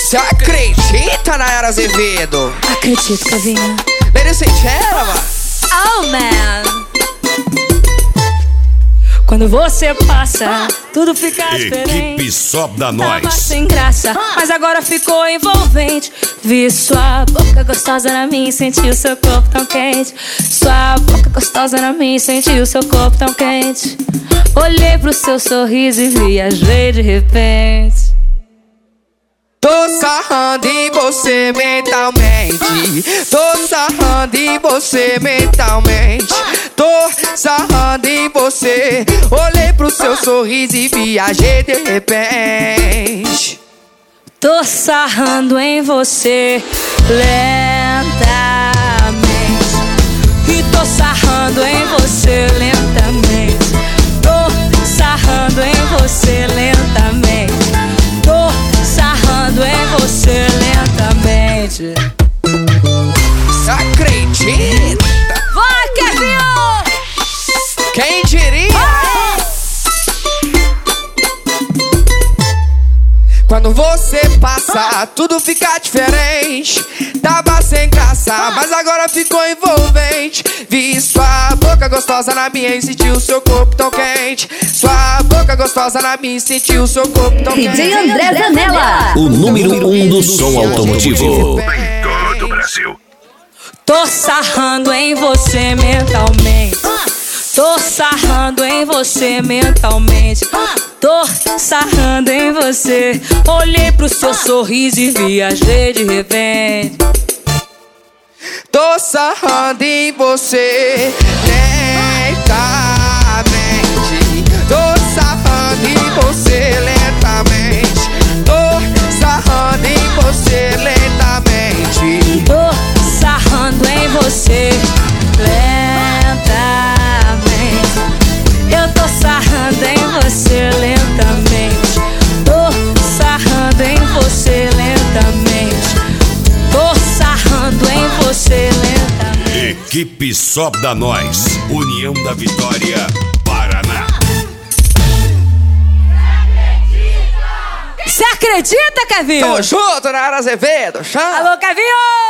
Você acredita, Nayara Azevedo? Acredito, Kevinho. Lady Santana, mano. Oh, man. Quando você passa, tudo fica diferente. Equipe Sobe da Nós. Tava sem graça, mas agora ficou envolvente. Vi sua boca gostosa na minha e senti o seu corpo tão quente. Sua boca gostosa na minha e senti o seu corpo tão quente. Olhei pro seu sorriso e viajei de repente. Tô sarrando em você mentalmente. Tô sarrando em você mentalmente. Tô sarrando em você. Olhei pro seu sorriso e viajei de repente. Tô sarrando em você lentamente. E tô sarrando em você lentamente. Tô sarrando em você lentamente. Tô sarrando em você lentamente. Você acredita? Vai, Kevinho! Quem diria? Quando você passa, tudo fica diferente. Tava sem graça, mas agora ficou envolvente. Vi sua boca gostosa na minha e senti o seu corpo tão quente. Sua boca gostosa na minha e senti o seu corpo tão quente. DJ André Zanella, O número 1 do som automotivo. Em todo o Brasil. Tô sarrando em você mentalmente. Tô sarrando em você mentalmente. Tô sarrando em você. Olhei pro seu sorriso e viajei de repente. Tô sarrando em você lentamente. Tô sarrando em você lentamente. Tô sarrando em você lentamente. Tô sarrando em você lentamente. Eu tô sarrando em você lentamente. Tô sarrando em você lentamente. Tô sarrando em você lentamente. Equipe Sobe da Nós. União da Vitória, Paraná. Você acredita, Kevinho? Tamo junto, Nayara Azevedo. Chama. Alô, Kevinho!